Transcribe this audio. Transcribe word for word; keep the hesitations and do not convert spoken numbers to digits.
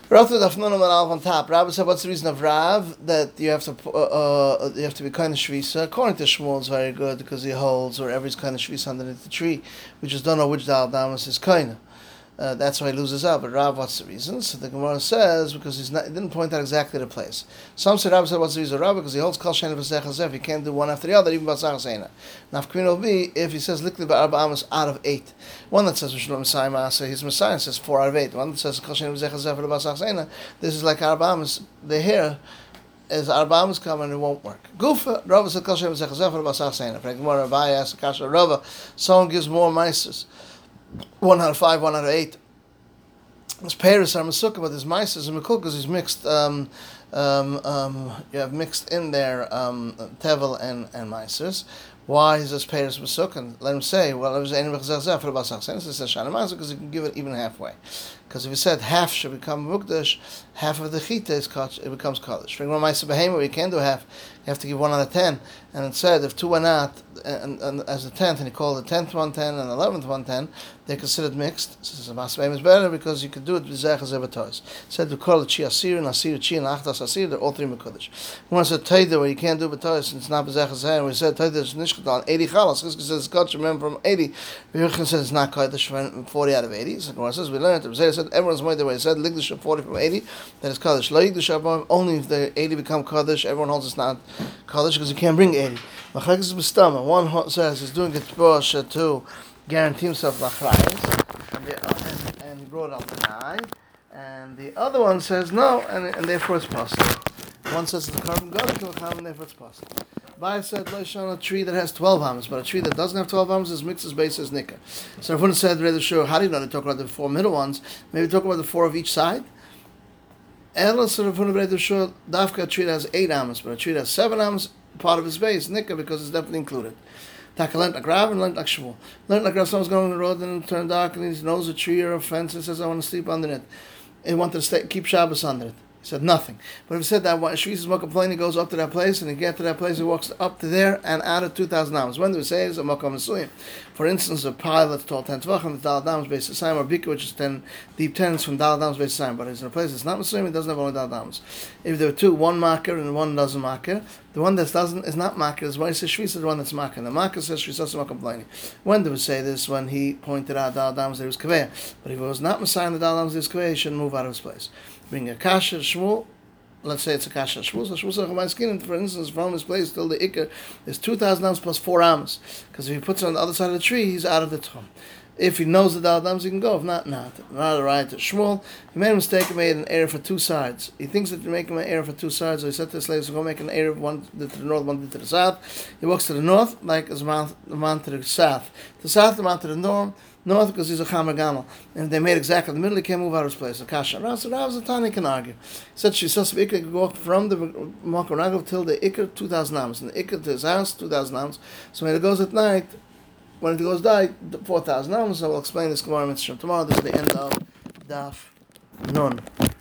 Rav Daf Nun Amud Aleph on top. Rabbi said, "What's the reason of Rav that you have to uh, uh, you have to be kind of shvisa?" According to Shmuel, it's very good because he holds wherever he's kind of shvisa underneath the tree. We just don't know which Dal Damas is kind. Uh, that's why he loses out. But Rav, what's the reason? So the Gemara says because he's not, he didn't point out exactly the place. Some say Rav said, "What's the reason of Rav?" Because he holds Kol Sheni V'Sech Hazef. He can't do one after the other, even Basach Seina. Now, Nafkamina will be if he says Likli Ba'arba Amos out of eight. One that says Rishon Messiah Maaseh, his Messiah says four out of eight. One that says Kol Sheni V'Sech Hazef Basach Seina. This is like Arba Amos. The hair as Arba Amos come and it won't work. Gufa Rav said Kol Sheni V'Sech Hazef Basach Seina. For Gemara, Rabbi asks Kasha Rava. Someone gives more mices. One out of five, one out of eight. His parents are Masukah, but his mice are Mekul because he's mixed. Um, um, um, you have mixed in there um, tevel and and mices. Why is his parents Masukah? Let him say, well, it was any mechazeh for the basach. Since it says shana mice, because he can give it even halfway. Because if he said half should become mukdash, half of the chita is kaddish, it becomes kaddish. For one mice behema, you can't do half. You have to give one out of ten. And it said if two went out and, and as a tenth, and he called the tenth one ten and the eleventh one ten, they're considered mixed. So the basach is better because you could do it with zeh chazeh. Said to call it chi asir and asir chi and achtas asir, they're all three mekudesh. When it's a taida where you can't do b'tois, it's not b'zeh chazeh. And we said taida is nishkat on eighty chalas. This says kaddish. Remember from eighty. Yeruchim says it's not kaddish from forty out of eighty. So Gemara says we learned it. It said everyone's way the way. It said ligdish of forty from eighty. That is kaddish. Lo yigdish above only if the eighty become kaddish. Everyone holds it's not kaddish because you can't bring eighty. Machlekes is b'stama. One says he's doing it to guarantee himself lachrayis, and, and, and he brought up the nine. And the other one says no, and, and therefore it's possible. One says it's a carbon gun, and therefore it's possible. Bai said, let's show a tree that has twelve amos, but a tree that doesn't have twelve amos is mixed as base as nikah. So if one said, rather sure, how do you know they talk about the four middle ones? Maybe talk about the four of each side? Ella said, if one rather sure, dafka a tree that has eight amos, but a tree that has seven amos, part of his base, nikah, because it's definitely included. Taka learned like Rav and learned like Shmuel. Learned like Rav, someone's going on the road and it turned dark and he knows a tree or a fence and says, I want to sleep under it. He wanted to stay, keep Shabbos under it. He said nothing. But if he said that, when Shvis is more complaining, he goes up to that place and he gets to that place, he walks up to there and out of two thousand amos. When do we say it's a Makam Mesuyim? For instance, a pile that's tall ten tvachim, the Dalad Amos based Saim, or Bika, which is ten deep tens from Dalad Amos based Saim. But it's in a place that's not Mesuyim, it doesn't have only Dalad Amos. If there are two, one marker and one doesn't marker, the one that doesn't is not marker is why he says Shvis is the one that's marker. The marker says Shvis is not complaining. When do we say this? When he pointed out Dalad Amos there was Kaveya. But if it was not Messiah and the Dalad Amos there was Kaveya, he shouldn't move out of his place. Bring a kasha, Shmuel. Let's say it's a kasha shmul. So shmul says, my skin, for instance, from his place till the ikar is two thousand amos plus four amos. Because if he puts it on the other side of the tree, he's out of the tchum. If he knows the dalad amos, he can go. If not, not. Not right to Shmuel. He made a mistake and made an error for two sides. He thinks that you're making an error for two sides, so he said to the slaves, go make an error, one to the north, one to the south. He walks to the north, like his man, the man to the south. The south, the man to the north. North because he's a chamer gamal, and they made exactly in the middle. He can't move out of his place. A kasha. Rav said, Rav Zatani can argue. He said she says ikar could walk from the Makar Ragav till the ikar two thousand amos, and the ikar to his house two thousand amos. So when it goes at night, when it goes night, four thousand amos. So we'll explain this tomorrow. Tomorrow. This is the end of Daf Nun.